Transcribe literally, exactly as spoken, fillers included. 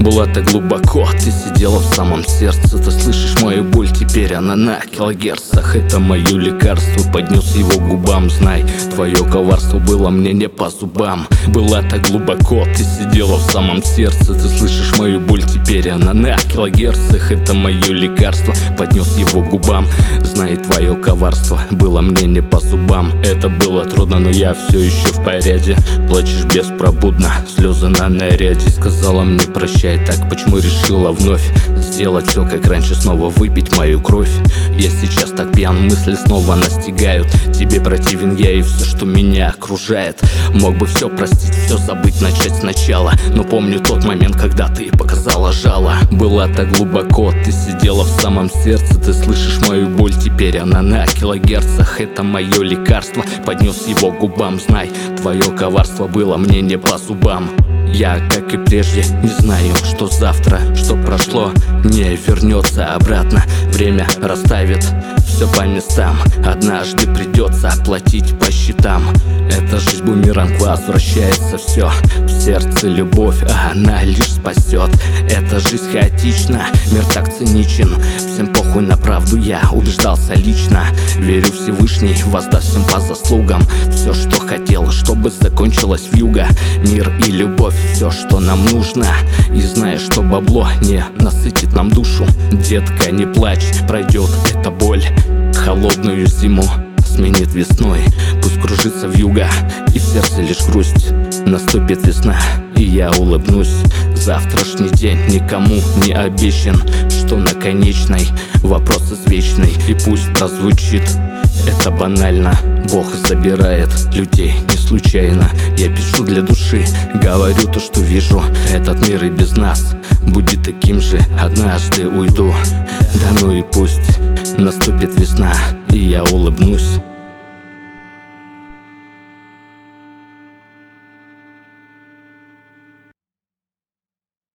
Была так глубоко, ты сидела в самом сердце. Ты слышишь мою боль, теперь она на килогерцах. Это мое лекарство, поднес его к губам. Знай, твое коварство было мне не по зубам. Была так глубоко, ты сидела в самом сердце. Ты слышишь мою боль, теперь она на килогерцах. Это мое лекарство, поднес его к губам. Знай, твое коварство было мне не по зубам. Это было трудно, но я все еще в порядке. Плачешь беспробудно, слезы на наряде. Сказала мне прощай, так почему решила вновь сделать все как раньше, снова выпить мою кровь? Я сейчас так пьян, мысли снова настигают. Тебе противен я и все, что меня окружает. Мог бы все простить, все забыть, начать сначала. Но помню тот момент, когда ты показала жало. Была так глубоко, ты сидела в самом сердце. Ты слышишь мою боль, теперь она на килогерцах. Это мое лекарство, поднес его к губам. Знай, твое коварство было мне не по зубам. Я, как и прежде, не знаю, что завтра, что прошло, не вернется обратно. Время расставит все по местам. Однажды придется оплатить по счетам. Эта жизнь бумеранг, возвращается все. В сердце любовь, а она лишь спасет. Эта жизнь хаотична, мир так циничен. Всем похуй на правду, я убеждался лично. Верю Всевышний воздаст всем по заслугам. Все, что хотел, чтобы закончилась вьюга. Мир и любовь, все, что нам нужно. И знаешь, что бабло не насытит нам душу. Детка, не плачь, пройдет эта боль. Холодную зиму сменит весной. Пусть кружится вьюга, и в сердце лишь грусть. Наступит весна, и я улыбнусь. Завтрашний день никому не обещан. Что на конечной, вопрос извечный. И пусть прозвучит это банально, Бог забирает людей не случайно. Я пишу для души, говорю то, что вижу. Этот мир и без нас будет таким же. Однажды уйду, да ну и пусть. Наступит весна, и я улыбнусь.